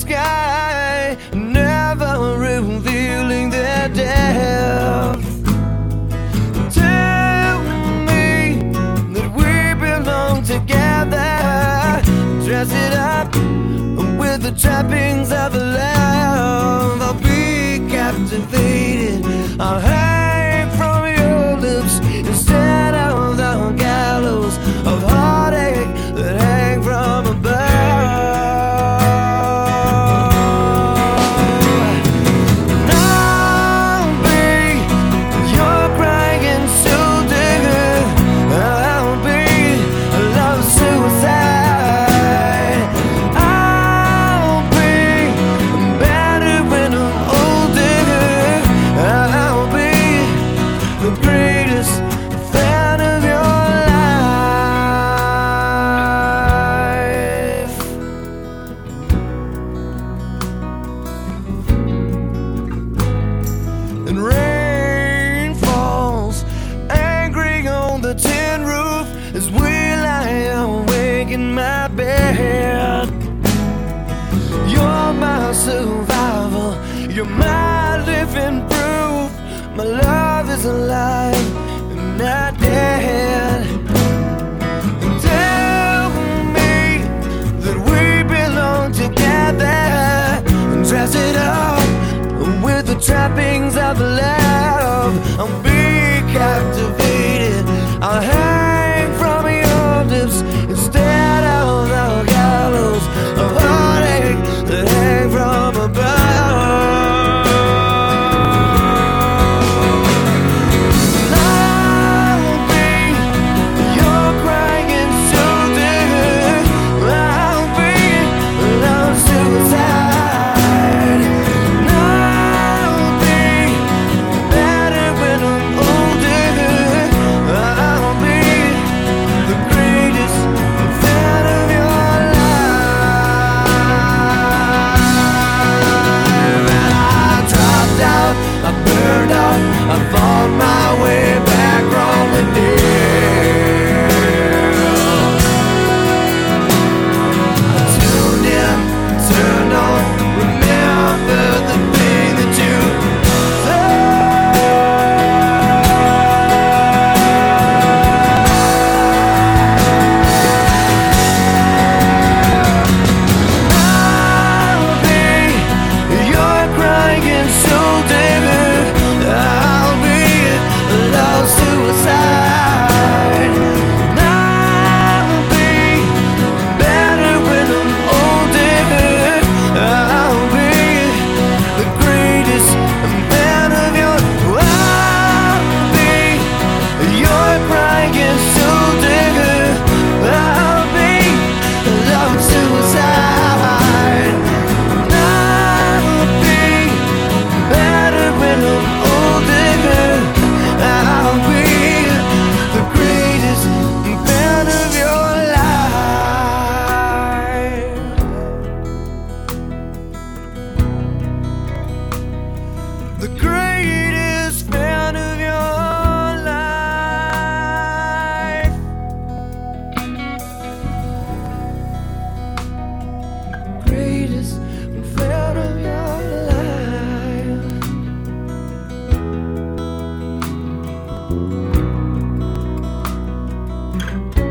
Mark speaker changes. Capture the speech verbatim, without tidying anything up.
Speaker 1: sky, never revealing their depth. Tell me that we belong together. Dress it up with the trappings of love. I'll be captivated. I'll hang from your lips instead of the gallows of heartache that hang from above. And I'll be your crying soul digger. I'll be a love suicide. I'll be better when I'm older. I'll be the greatest fan of your life. And rain falls angry on the tin roof as we lie awake in my bed. You're my survival, you're my living proof. My love is alive and not dead. And tell me that we belong together. And dress it up with the trappings of love. I'll be captivated. I'll hang from your lips instead of the gallows of heartache that hang from above. I fought my way back from the dead. I tuned in, turned on, remember the thing that you I'll be your crying soul digger. I'll be love suicide. I'll be better when I'm older. I'll be the greatest man of your. I'll be your crying soul digger. I'll be love suicide. I'll be better when I'm I'll be the greatest fan of your life. The greatest fan of your life. Greatest fan of your life.